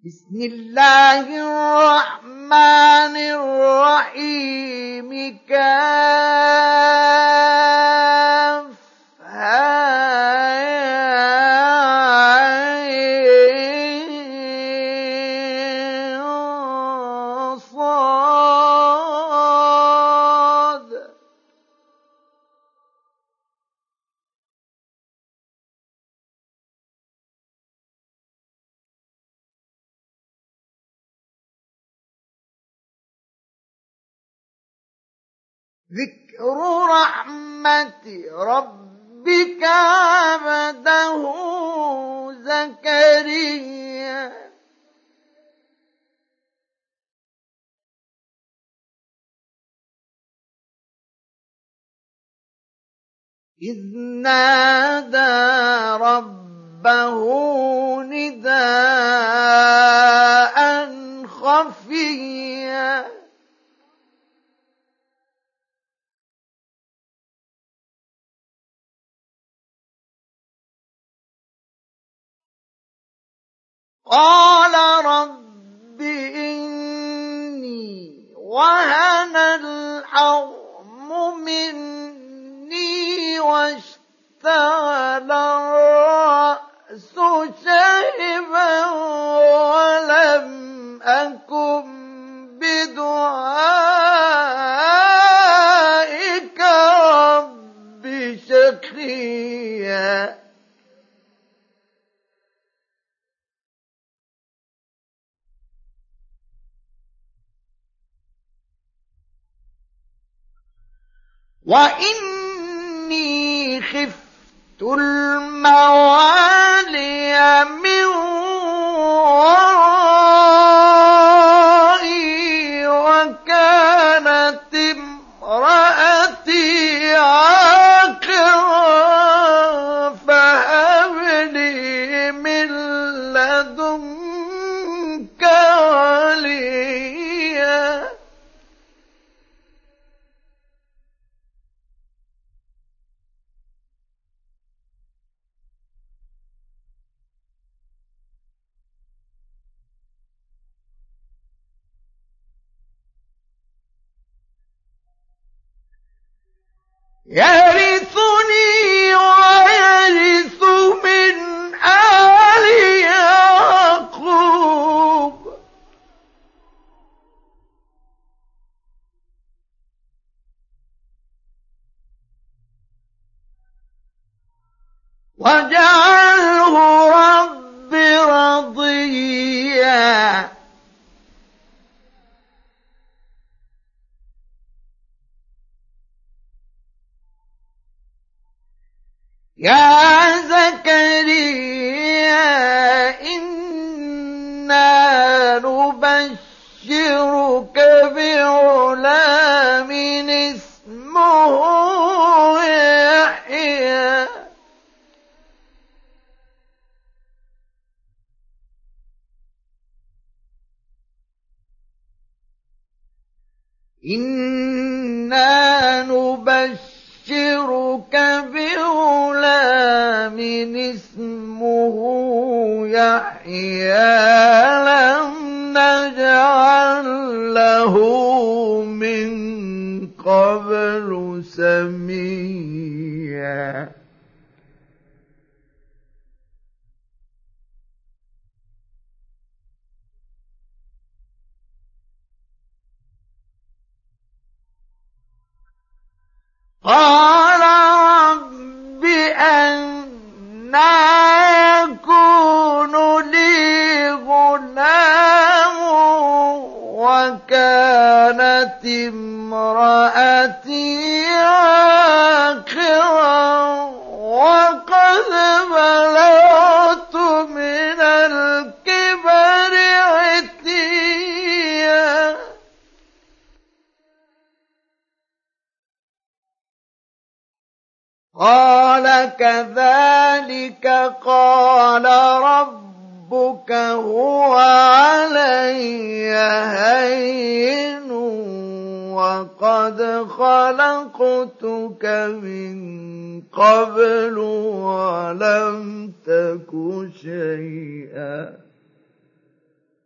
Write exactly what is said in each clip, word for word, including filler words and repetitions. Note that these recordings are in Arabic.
بسم الله الرحمن الرحيم كاف صاد ذكر رحمة ربك عبده زكريا إذ نادى ربه نداء خفيا قال رب إني وهن العظم مني واشتعل الرأس شيبا ولم أكن بدعائك رب شقيا وإني خفت الموالي من ورائي وكانت امرأتي عاقرا فهب لي من لدنك وليا يرثني ويرث من آل يعقوب واجعله رب رضيا يا زكريا إنا نبشرك بغلام اسمه يحيى إنا نبشرك بغلام اسمه يحيى لم نجعل له من قبل سميا قال رب أنى يكون لي غلام وكانت امرأتي عاقرا وقد بلغت من الكبر عتيا قال كذلك قال ربك هو علي هين وقد خلقتك من قبل ولم تك شيئا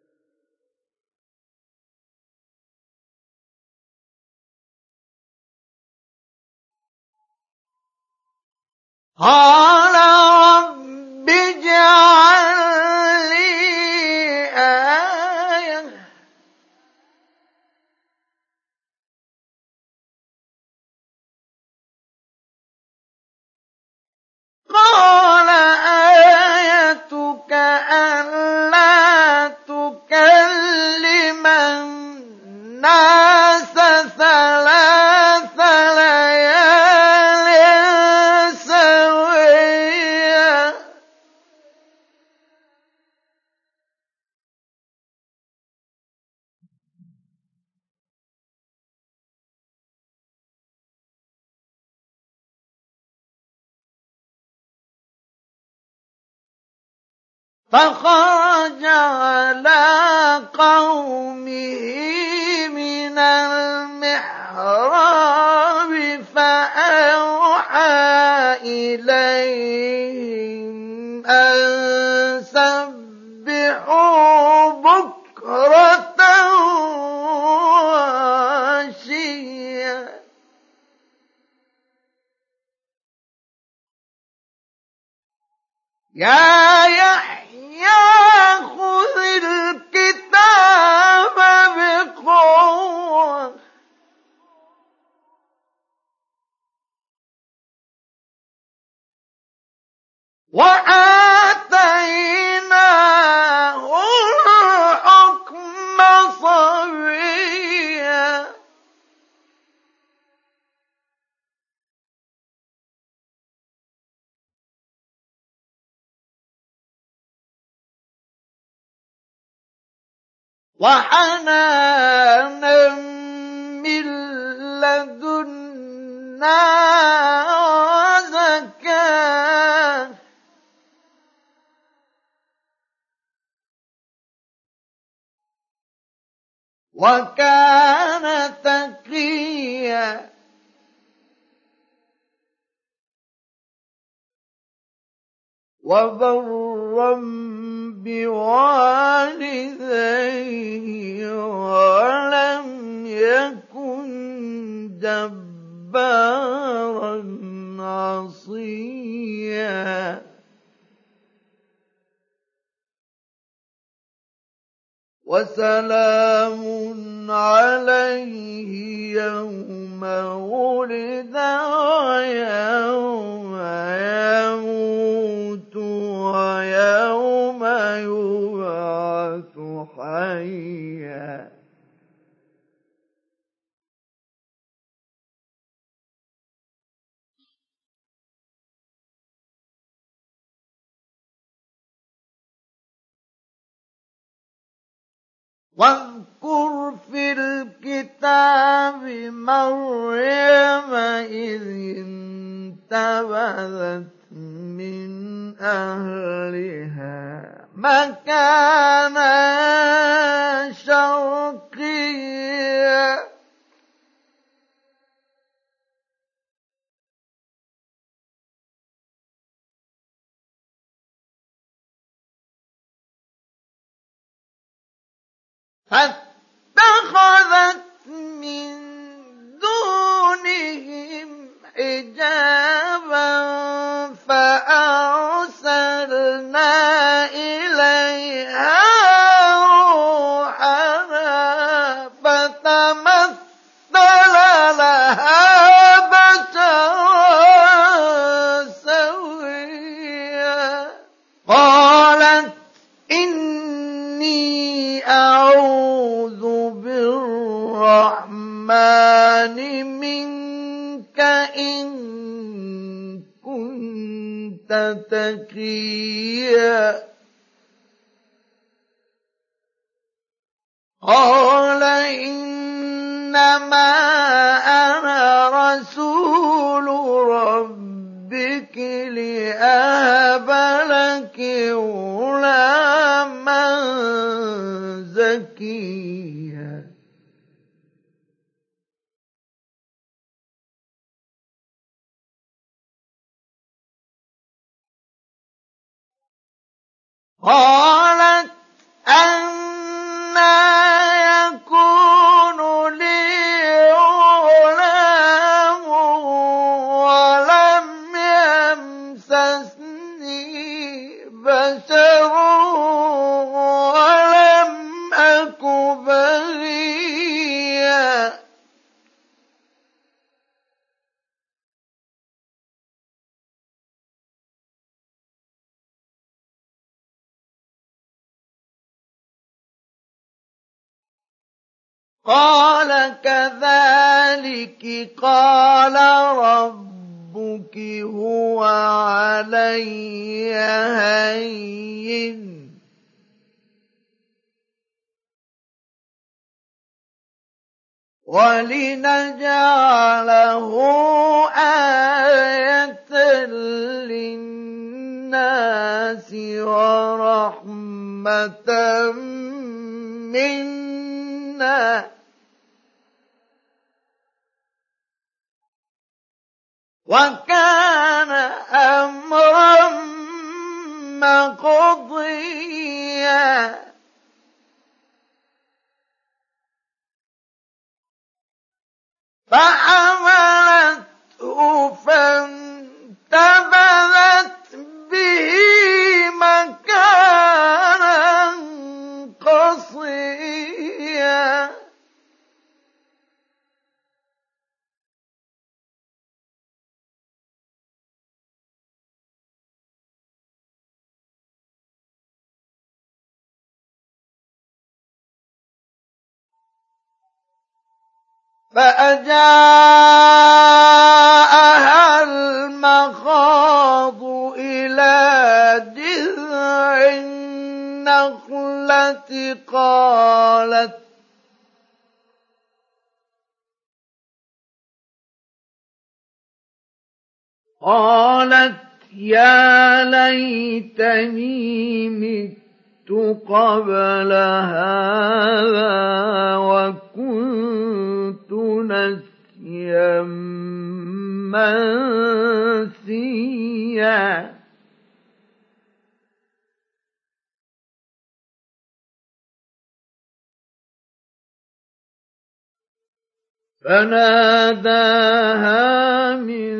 قال رب اجعل لي آية قال آيتك ألا تكلم الناس ثلاث ليال سويا فخرج على قومه من المحراب فأوحى إليهم أن سبحوا بكرة وعشيا يا يحيى خذ الكتاب بقوة وآتيناه الحكم صبيا وحنانا من لدنا وزكاة وكان تقيا وبرا بوالديه ولم يكن جبارا عصيا وسلام عليه يوم ولد ويوم يموت ويوم يبعث حيا واذكر في الكتاب مريم إذ انتبذت من أهلها مكانا شرقيا فاتخذت من دونهم حجابا فأرسلنا إليها روحنا فتمثل لها بشرا سويا قالت إني أعوذ بالرحمن منك إن كنت تقيا قال إنما أنا رسول ربك لأهب لك غلاما زكيا قالت أنى يكون لي غلام ولم بشر ولم أك بغيا قال كذلك قال ربك هو علي هين ولنجعله آية للناس ورحمة منا وكان أمرا مقضيا فحملته فانتبذت به مكانا قصيا فأجاءها المخاض إلى جذع النخلة قالت قالت يا ليتني مت قبل هذا وكنت نسيا منسيا فناداها من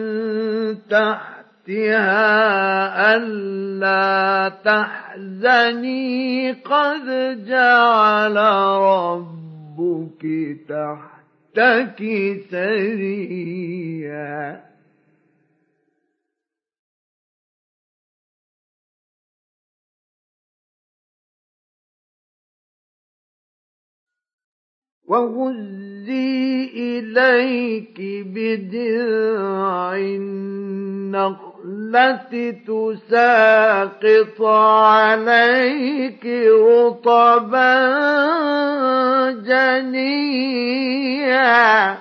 تحتها ألا تحزني قد جعل ربك تحتك سريا وهزي إليك بجذع النخلة تساقط عليك رطبا جنيا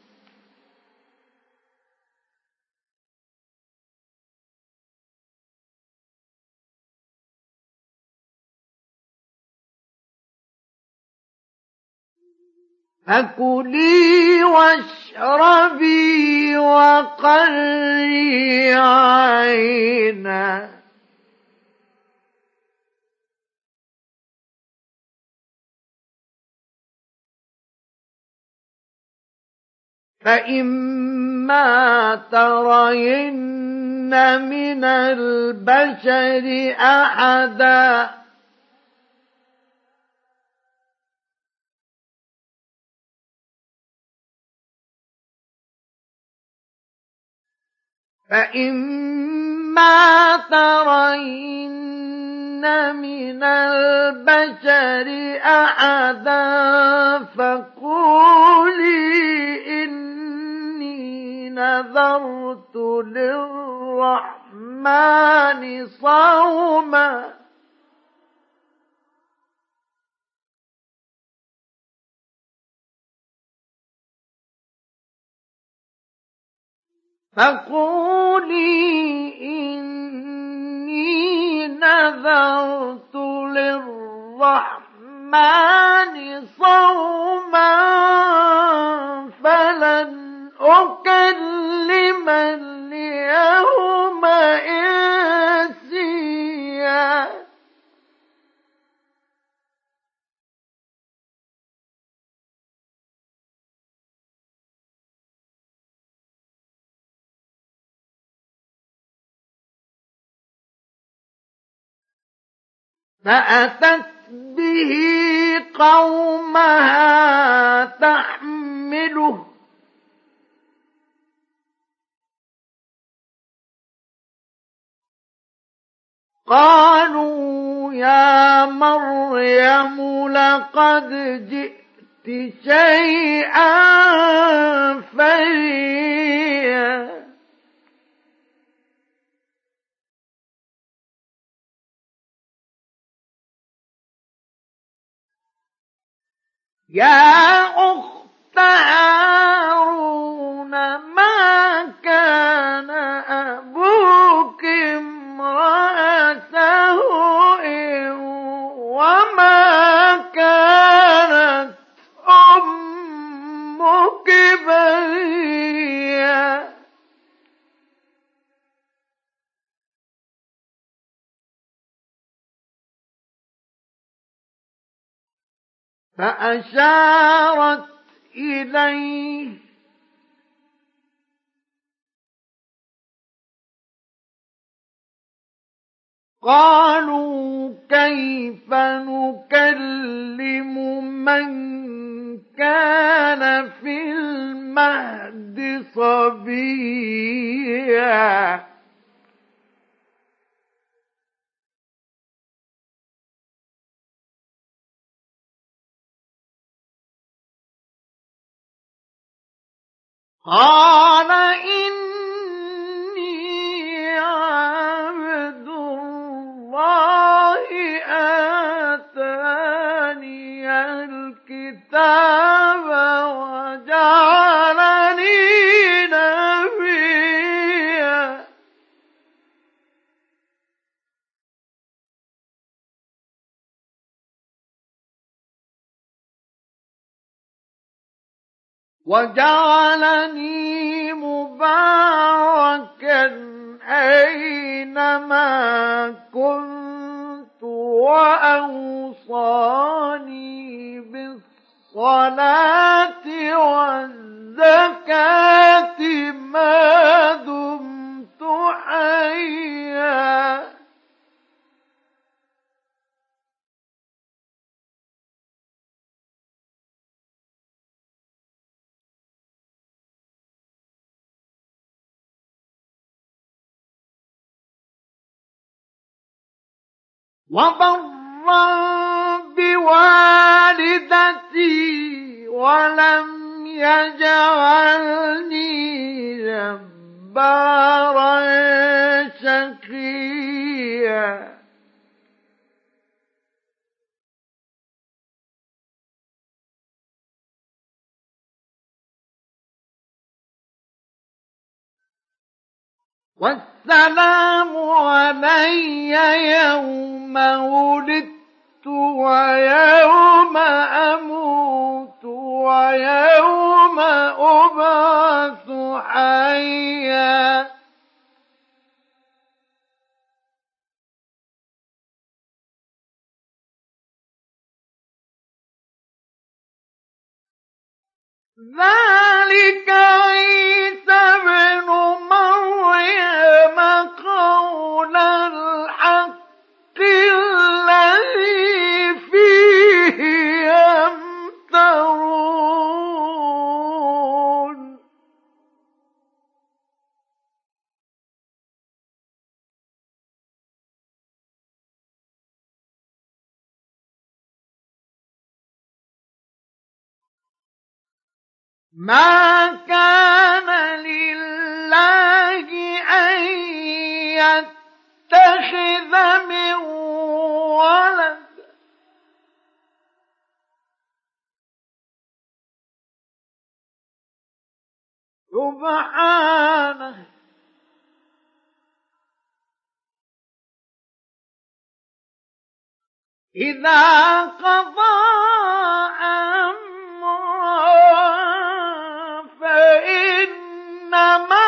فكلي واشربي وقري عينا فإما ترين من البشر أحدا فإما ترين من البشر أحدا فقولي إني نذرت للرحمن صوما فقولي إني نذرت للرحمن صوما فلن أكلم اليوم إنسيا فأتت به قومها تحمله قالوا يا مريم لقد جئت شيئا فريا يا أخت هارون ما كان أبوك امرأ سوء وما كانت أمك بغيا فأشارت إليه قالوا كيف نكلم من كان في المهد صبيا قال إني عبد الله آتاني الكتاب وجعلني نبيا وجعلني مباركا أينما كنت وأوصاني بالصلاة والزكاة ما دمت حيا وبرا بوالدتي ولم يجعلني جبارا شقيا والسلام علي يوم ولدت ويوم أموت ويوم أبعث حيا ذلك عيسى ابن مريم قول الحق الذي فيه يمترون ما كان لله أن يتخذ من ولد سبحانه إذا قضى أمرا فإنما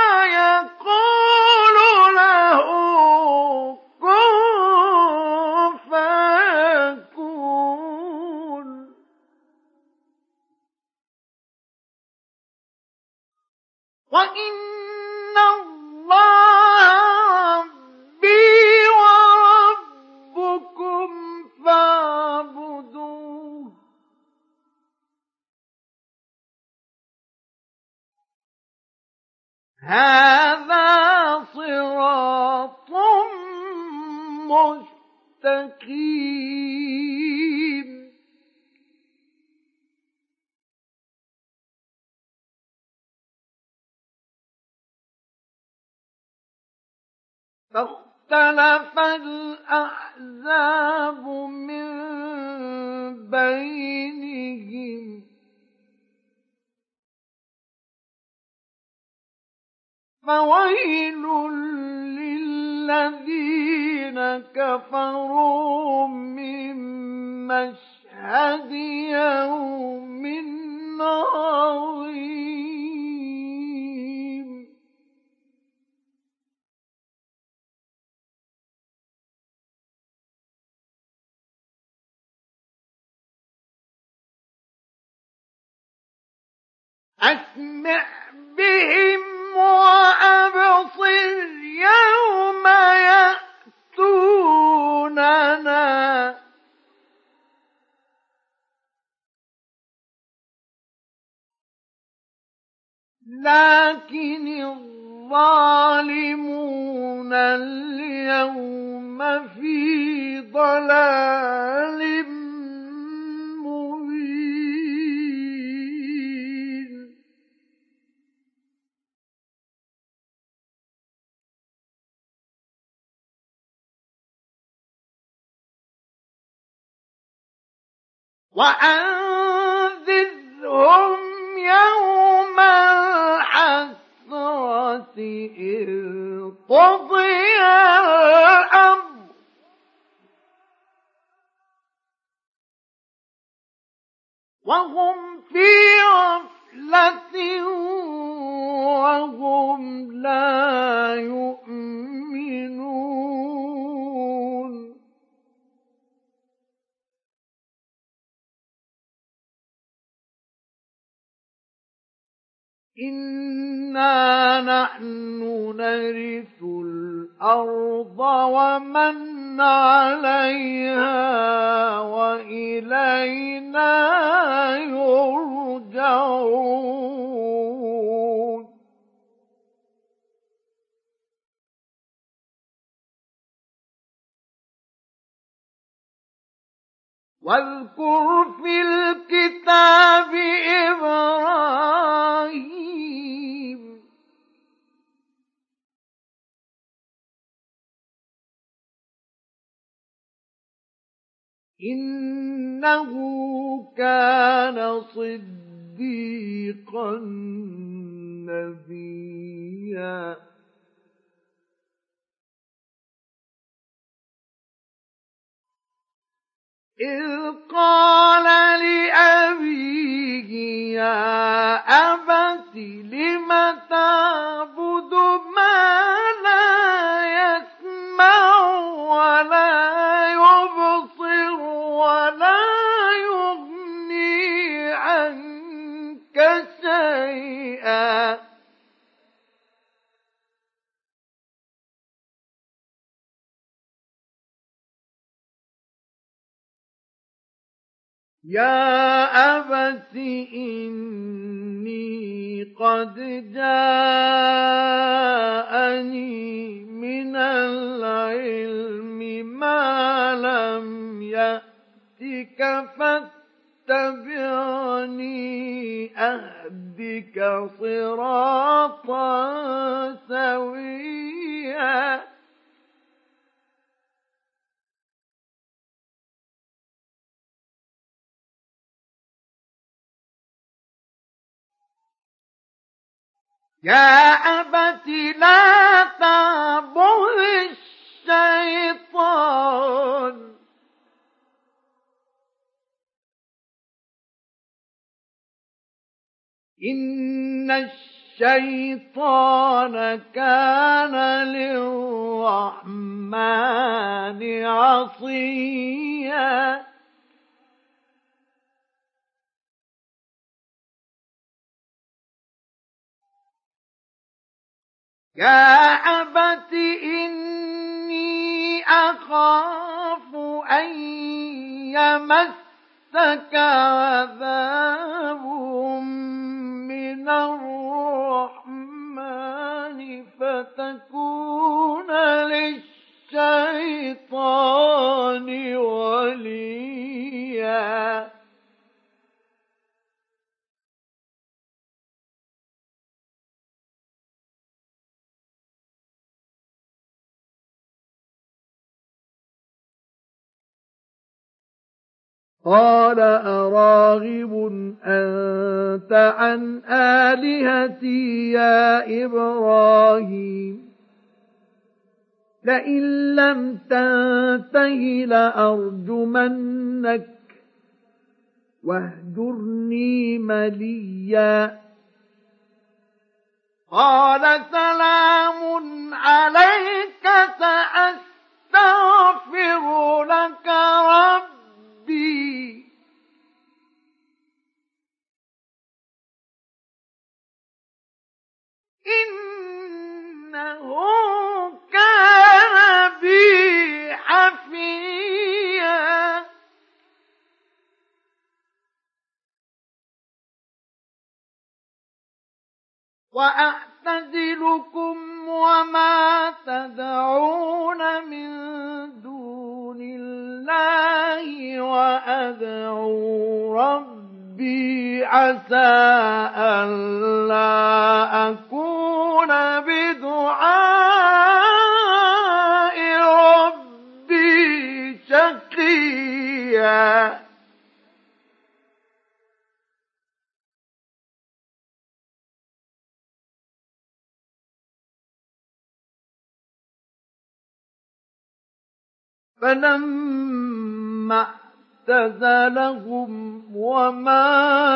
يقول له كن فيكون وإن الله ربي وربكم هذا صراط مستقيم. فاختلف الأحزاب من بينهم فويل للذين كفروا من مشهد يوم عظيم. أسمع بهم وأبصر يوم يأتوننا لكن الظالمون اليوم في ضلال مبين. وأنذرهم يوم الحسرة إذ قضي الأمر وهم في غفلة وهم لا يؤمنون. إنا نحن نرث الأرض ومن عليها وإلينا يرجعون. واذكر في الكتاب إبراهيم إنه كان صديقا نبيا. إذ قال لأبيه يا أبت لم تعبد ما لا يسمع ولا يبصر ولا يغني عنك شيئا. يا أبت إني قد جاءني من العلم ما لم يأتك فاتبعني أهدك صراطا سويا. يا أبت لا تعبد الشيطان إن الشيطان كان للرحمن عصيا. يا أبت إني أخاف أن يمسك عذاب من الرحمن قال أراغب أنت عن آلهتي يا إبراهيم لئن لم تنته لأرجمنك واهجرني مليا قال سلام عليك سأستغفر لك ربي إنه كان بي حفيا وأعتزلكم وما تدعون من دون الله وأدعو ربي عسى ألا أكون بدعاء ربي شقيا فلما اعتزلهم وما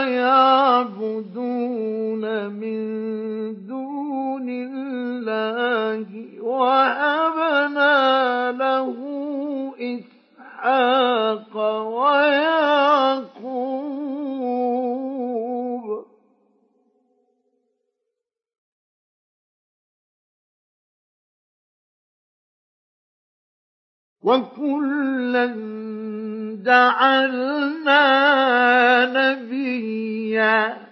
يعبدون من دون الله وهبنا له إسحاق ويعقوب وكلا جعلنا نبيا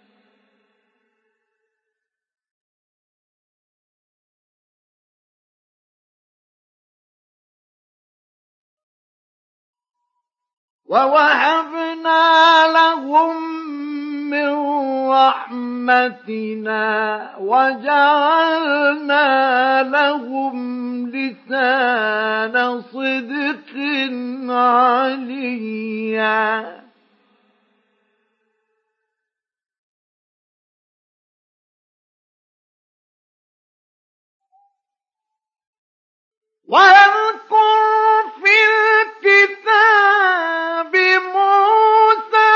ووهبنا لهم من رحمتنا وجعلنا لهم لسان صدق عليا واذكر في الكتاب موسى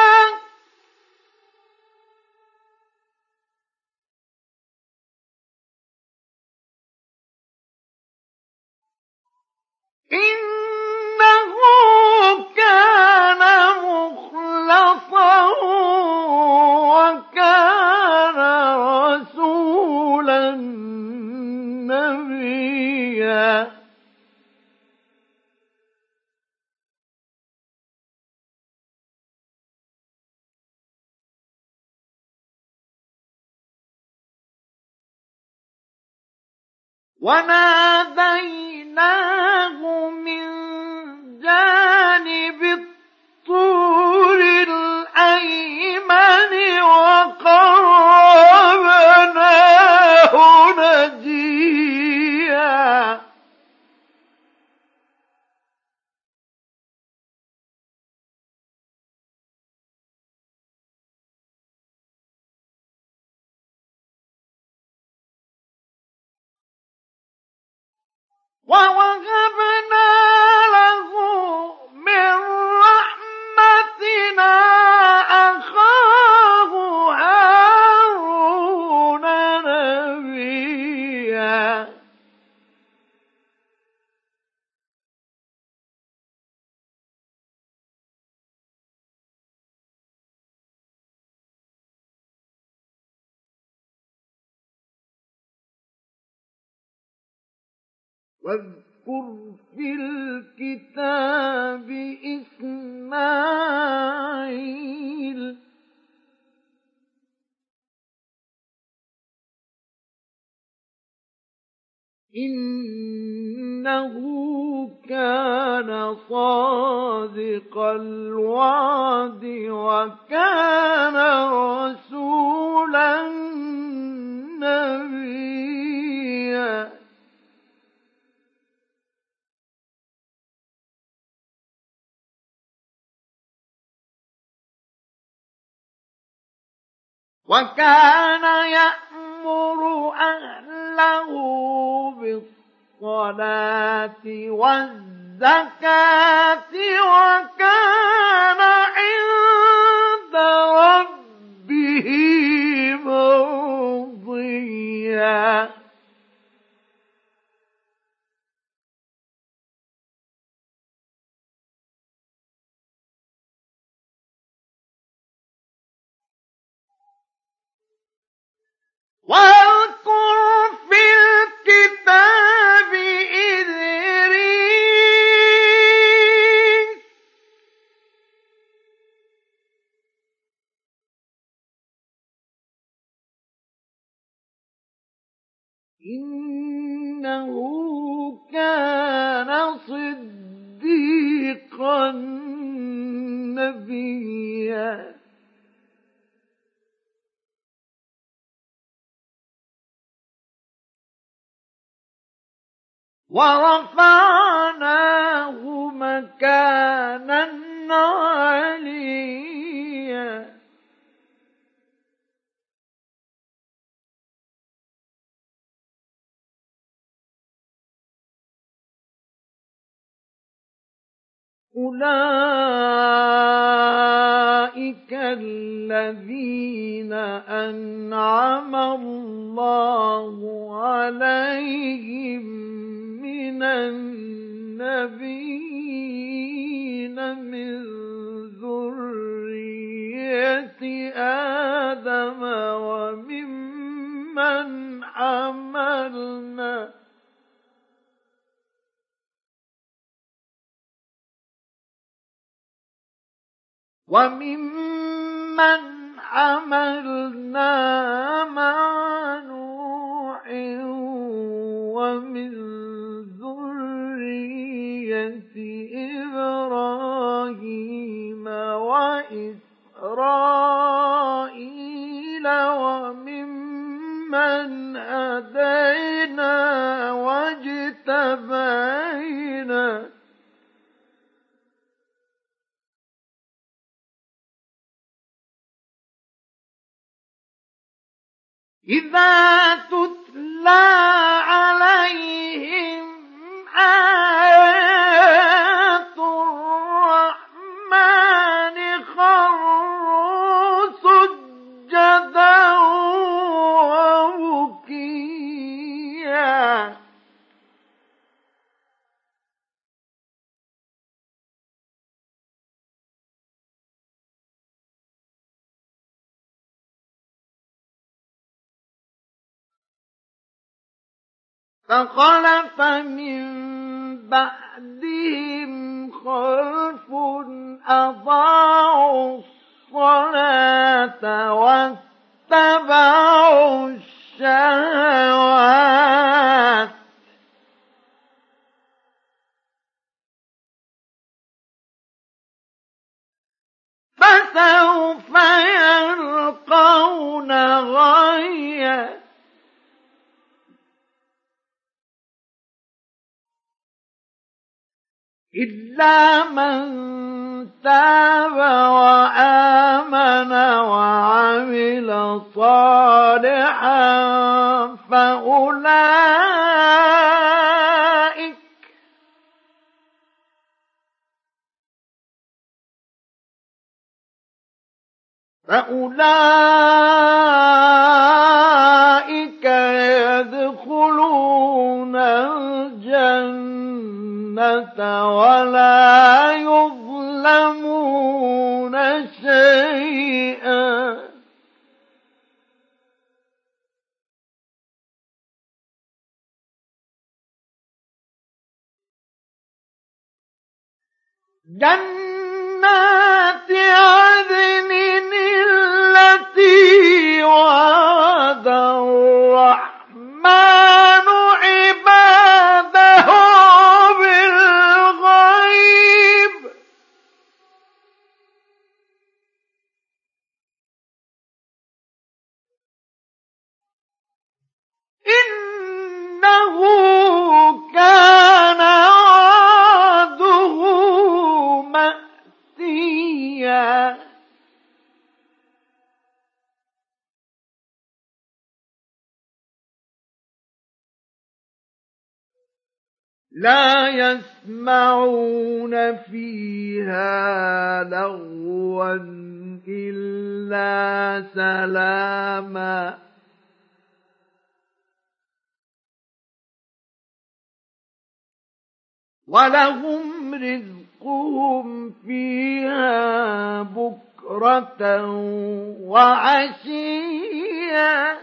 إنه كان مخلصا وكان رسولا نبيا وناديناه من جانب الطور الأيمن وقربناه نجيا ووهبنا له من رحمتنا أخاه هارون نبيا واذكر في الكتاب إسماعيل إنه كان صادق الوعد وكان رسولا نبيا وكان يأمر أهله بالصلاة والزكاة وكان عند ربه مرضيا. واذكر في الكتاب إدريس إنه كان صديقا نبيا. ورفعناه مكانا عليا. أولئك الذين أنعم الله عليهم من النبيين من ذرية آدم وممن حملنا وممن حملنا مع نوح ومن ذرية إبراهيم وإسرائيل وممن هدينا واجتبينا. إذا تتلى عليهم آيات الرحمن خروا سجدا وبكيا. فخلف من بعدهم خلف أضاعوا الصلاة واتبعوا الشهوات فسوف يلقون غيا. إلا من تاب وآمن وعمل صالحا فأولئك فأولئك يدخلون الجنة ولا يظلمون شيئا. جنات عدن التي وعد الرحمن عباده بالغيب إنه كان وعده مأتيا. لا يسمعون فيها لغوا إلا سلاما ولهم رزقهم فيها بكرة وعشيا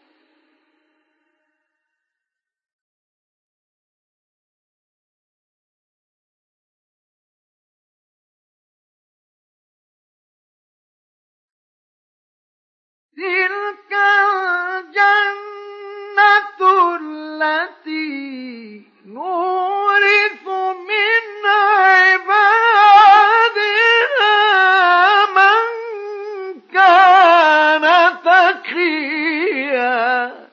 تلك الجنة التي نورث من عبادنا من كان تقيا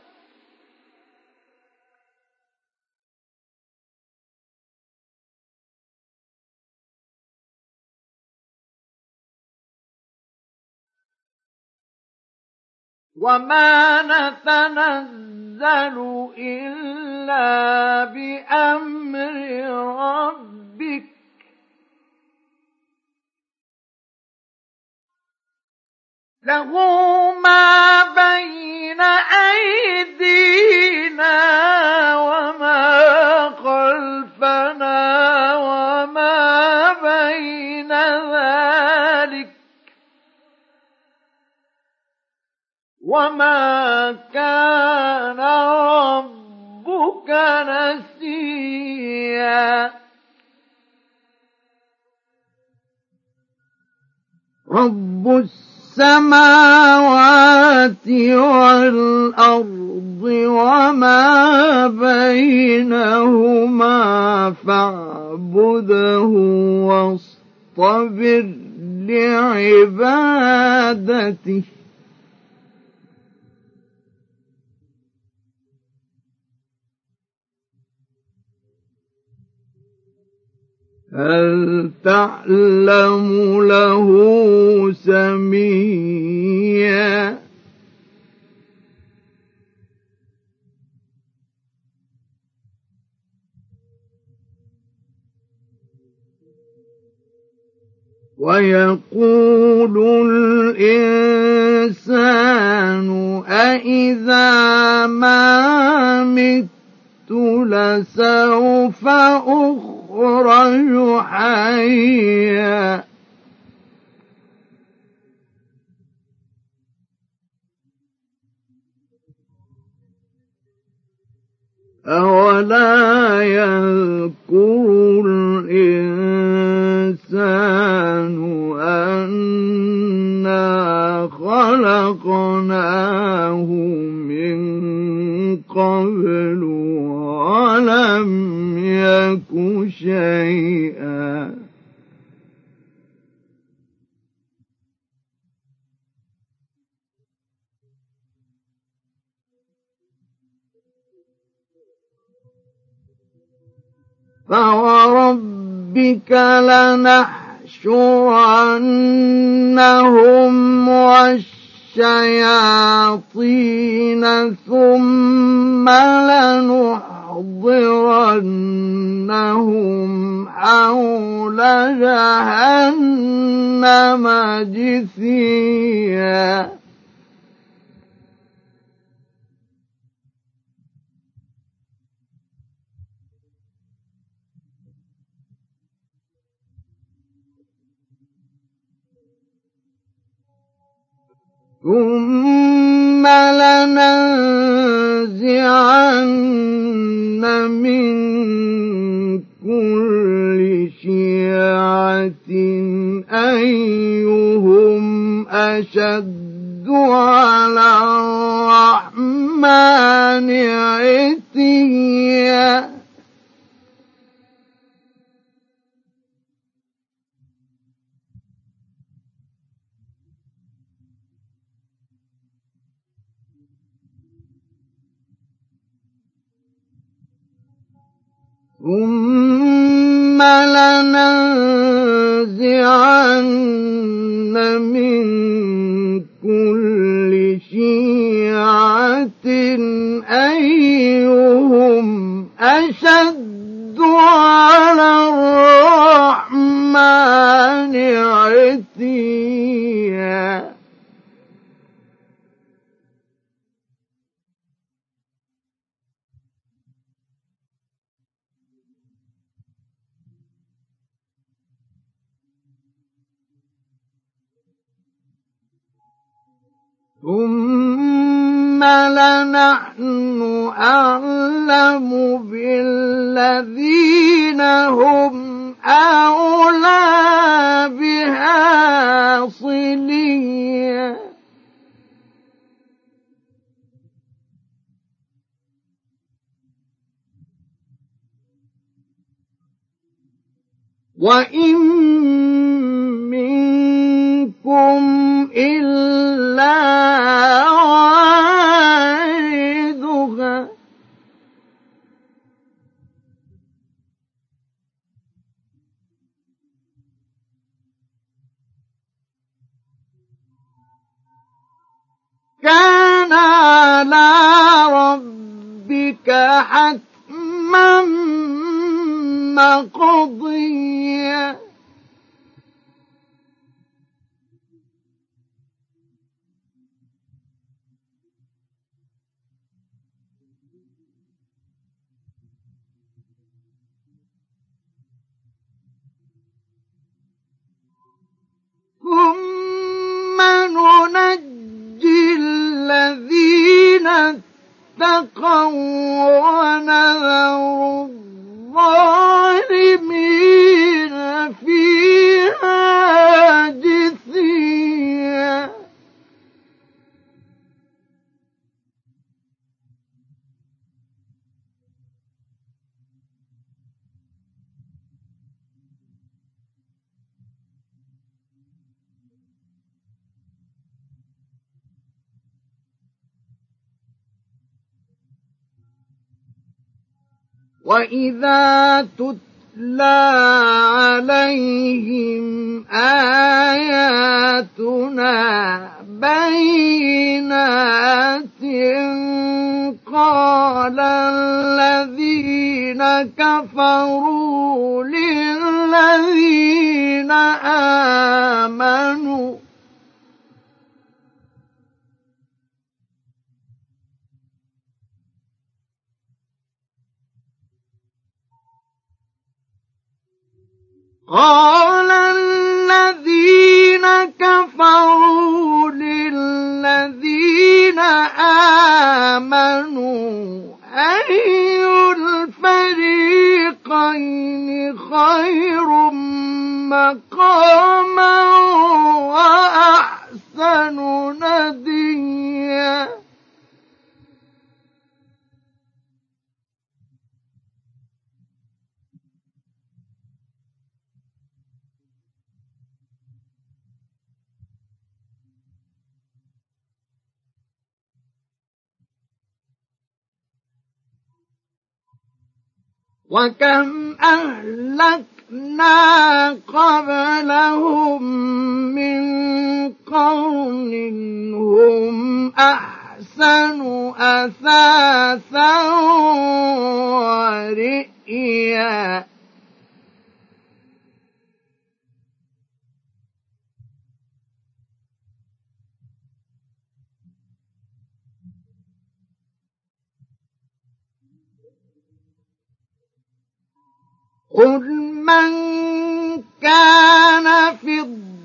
وما نتنزل إلا بأمر ربك له ما بين أيدينا وما خلفنا وما بين ذلك وما كان ربك نسيا رب السماوات والأرض وما بينهما فاعبده واصطبر لعبادته هل تعلم له سميا ويقول الإنسان أإذا ما مت لسوف أخرج حيا أولا يذكر الإنسان أنا خلقناه من قبل ولم يك شيئا فوربك لنحشرنهم والشياطين ثم لنحضرنهم حول جهنم جثيا ثم لننزعن من كل شيعة أيهم أشد على الرحمن عتيا ثم لننزعن من كل شيعة أيهم أشد عتيا ثم لنحن أعلم بالذين هم أولى بها صليا وإن منكم إلا واردها كان على ربك حتما مقضيا ثم ننجي الذين اتقوا ونذر الظالمين فيها جثيا وإذا تتلى عليهم آياتنا بينات قال الذين كفروا للذين آمنوا قال الذين كفروا للذين آمنوا أي الفريقين خير مقاما وأحسن نديا وكم أهلكنا قبلهم من قرن هم أحسن أثاثا ورئيا قل من كان في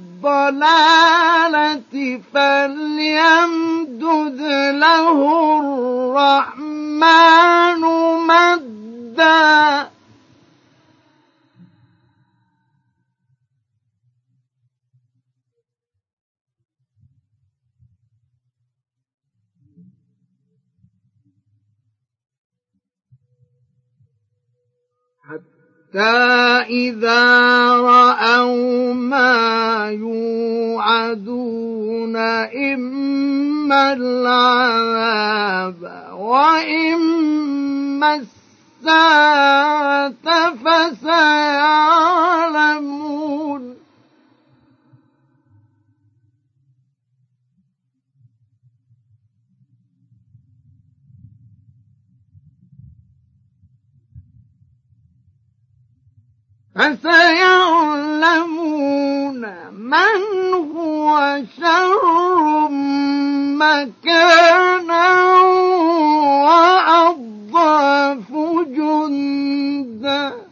الضلالة فليمدد له الرحمن مدا إذا رأوا ما يوعدون إما العذاب وإما الساعة فسيعلمون فسيعلمون شر مكانا وأضعف جندا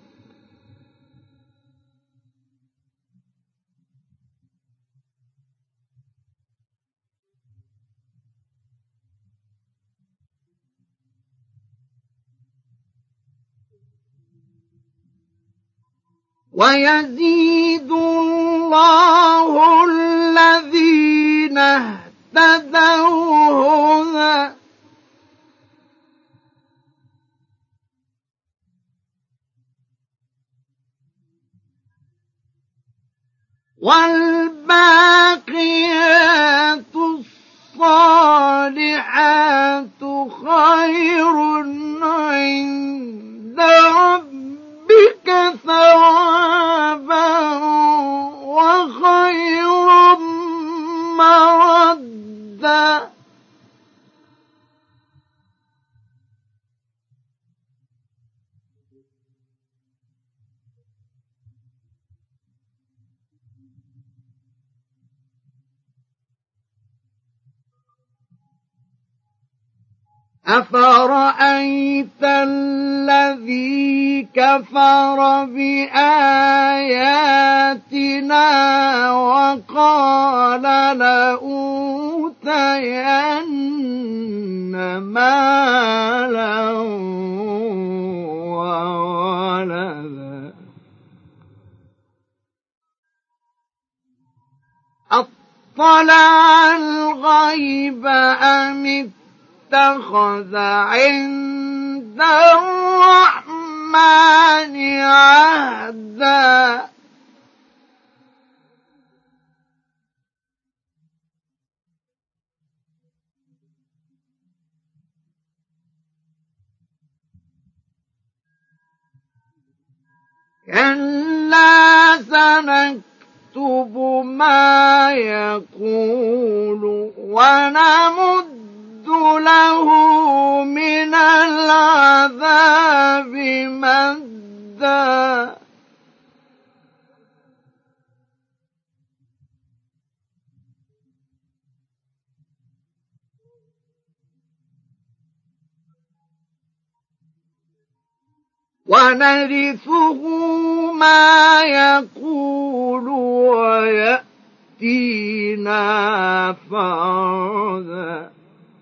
ويزيد الله الذين اهتدوا هدى والباقيات الصالحات خير عند ربك ثوابا وخير مردا أفرأيت الذي كفر بآياتنا وقال لأوتين مالا وولدا أطلع الغيب أم اتخذ عند الرحمن عهدا كلا سنكتب ما يقول ونمد له من العذاب مدا ونرثه ما يقول ويأتينا فردا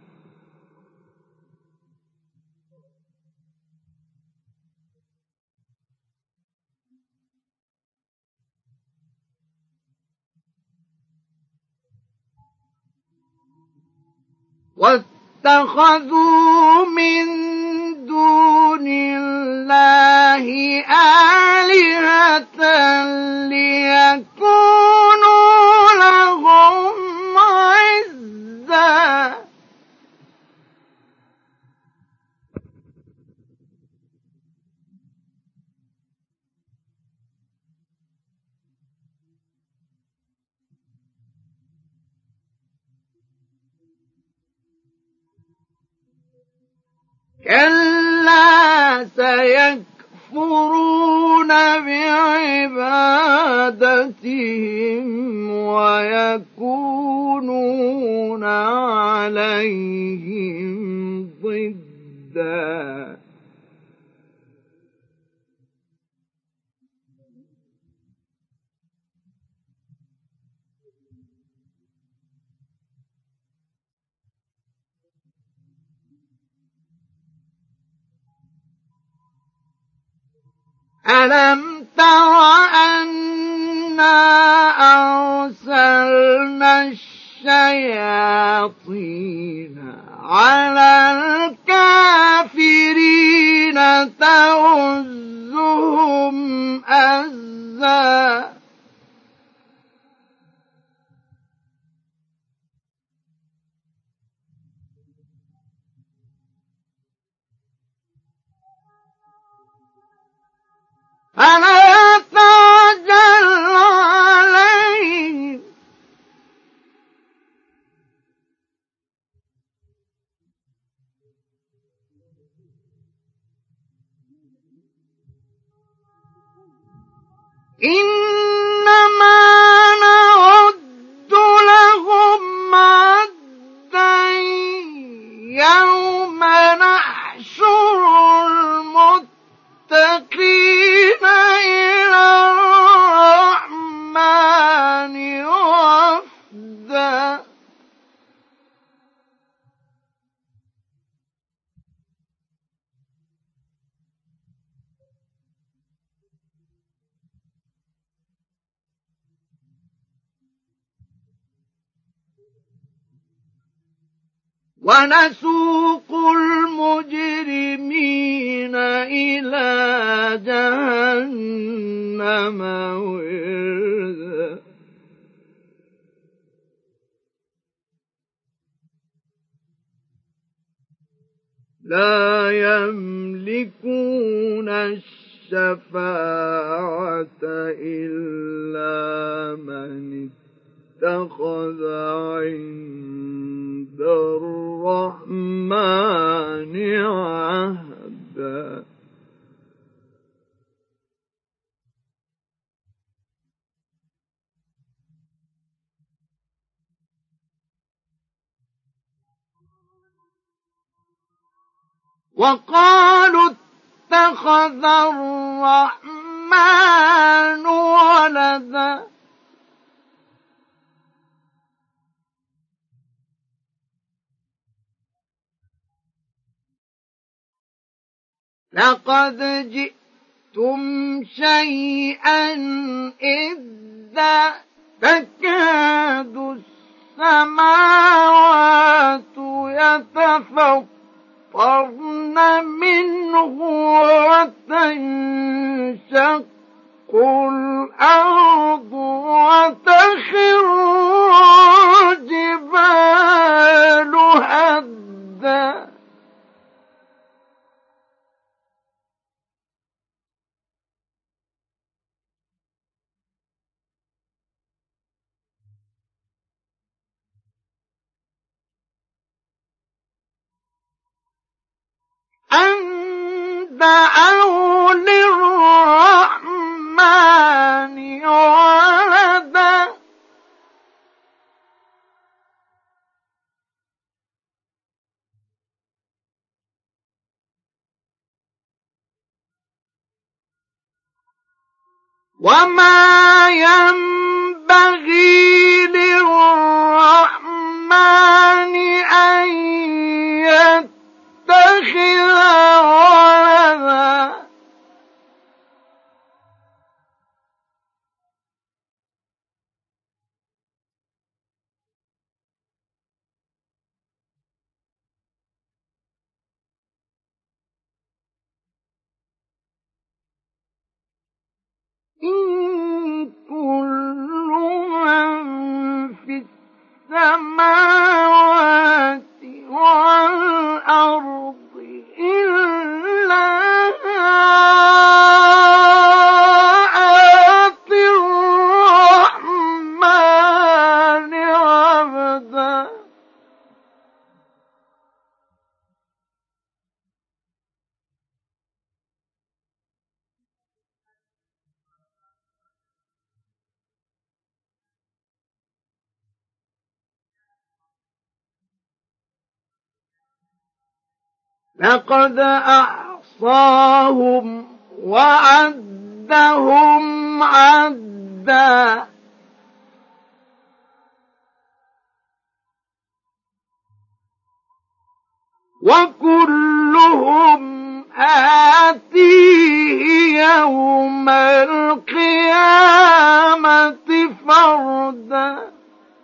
واتخذوا من دون الله آلهة ليكونوا لهم عزا كلا سيكفرون بعبادتهم ويكونون عليهم ضدا ألم تر أنا أرسلنا الشياطين على الكافرين تؤزهم أزا فلا تعجل عليهم إنما نعد ونسوق المجرمين إلى جهنم وردا لا يملكون الشفاعة إلا من اتخذ عند الرحمن عهدا وقالوا اتخذ الرحمن ولدا لقد جئتم شيئا إذا تكاد السماوات يتفطرن منه وتنشق الأرض وتخر الجبال هدا أن دعوا للرحمن ولدا وما ينبغي للرحمن أن يتخذ ولدا إن كل من في السماوات والأرض إلا آتي الرحمن عبدا لقد أحصاهم وعدهم عدا وكلهم آتيه يوم القيامة فردا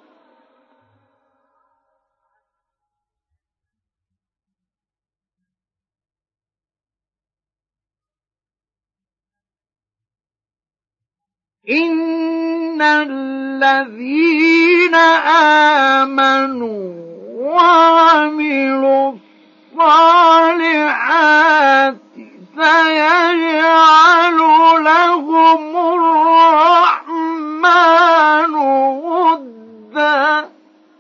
إن الذين آمنوا وعملوا الصالحات سيجعل لهم الرحمن ودا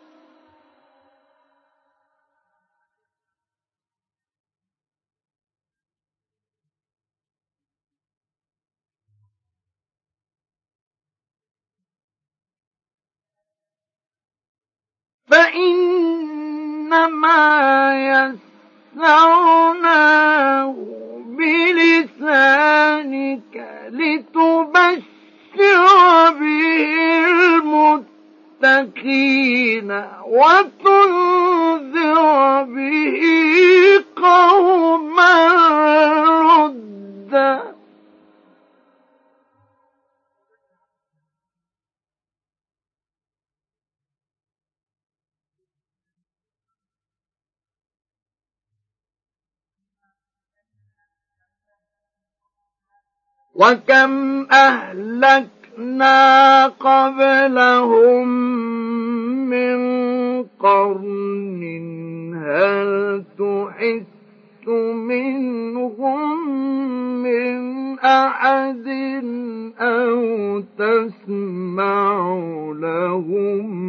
فإنما يسرناه بلسانك لتبشر به المتقين وتنذر به قوما لدا وكم أهلكنا قبلهم من قرن هل تحس منهم من أحد أو تسمع لهم